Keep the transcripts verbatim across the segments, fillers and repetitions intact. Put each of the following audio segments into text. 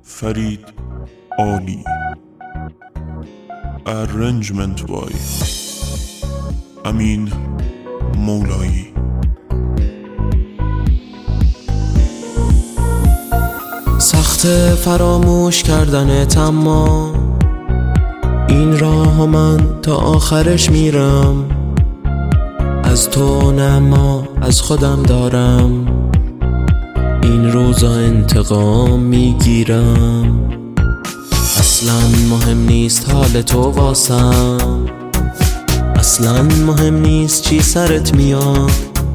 فرید عالی. Arrangement by امین مولایی. سخت فراموش کردنت، اما این راه من تا آخرش میرم. از تو نه ما از خودم دارم، این روزا انتقام میگیرم. اصلا مهم نیست حال تو واسم، اصلا مهم نیست چی سرت میاد.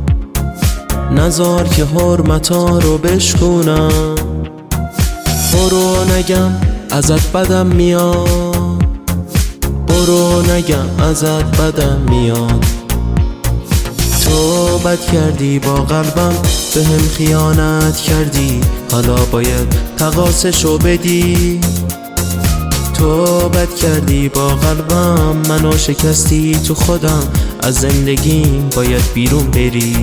نذار که حرمتا رو بشکونم، برو نگم ازت بدم میاد، برو نگم ازت بدم میاد. تو بد کردی با قلبم، به هم خیانت کردی، حالا باید تقاصشو بدی. تو بد کردی با قلبم، منو شکستی تو خودم، از زندگیم باید بیرون بری.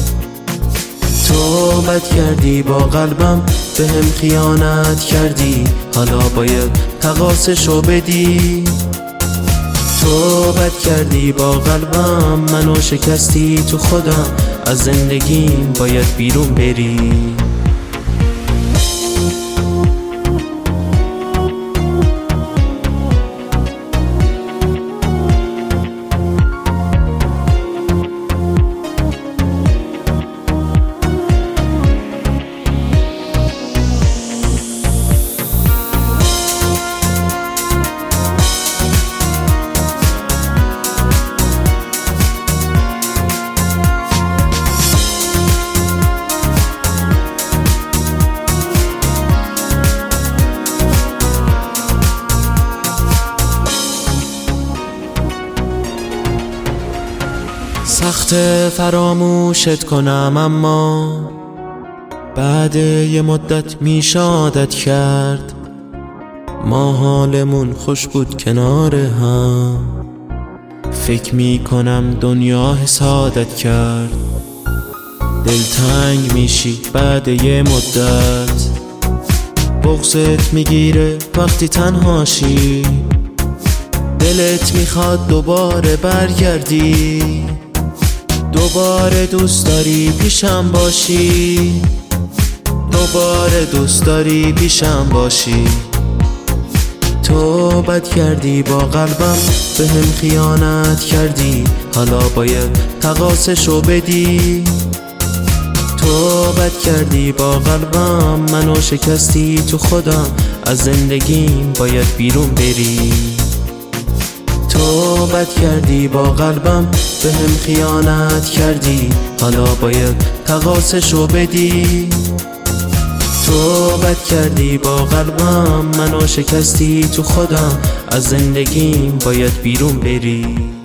تو بد کردی با قلبم، به هم خیانت کردی، حالا باید تقاصشو بدی. تو بد کردی با قلبم، منو شکستی تو خودم، از زندگیم باید بیرون بری. سخت فراموشت کنم، اما بعد یه مدت میشه عادت کرد. ما حالمون خوش بود کنار هم، فکر میکنم دنیا حسادت کرد. دلتنگ میشی بعد یه مدت، بغضت میگیره وقتی تنهاشی. دلت میخواد دوباره برگردی، دوباره دوست داری پیشم باشی، دوباره دوست داری پیشم باشی. تو بد کردی با قلبم، به هم خیانت کردی، حالا باید تقاصشو بدی. تو بد کردی با قلبم، منو شکستی تو خودم، از زندگیم باید بیرون بری. تو بد کردی با قلبم، به هم خیانت کردی، حالا باید تقاصشو بدی. تو بد کردی با قلبم، منو شکستی تو خودم، از زندگیم باید بیرون بری.